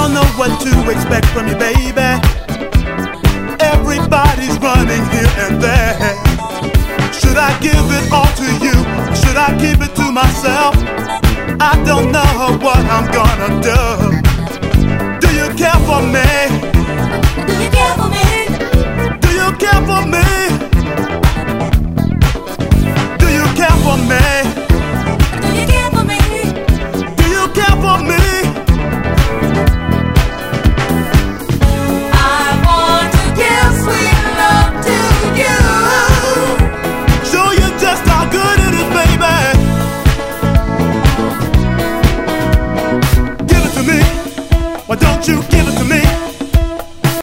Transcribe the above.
don't know what to expect from you, baby. Everybody's running here and there. Should I give it all to you? Should I keep it to myself? I don't know.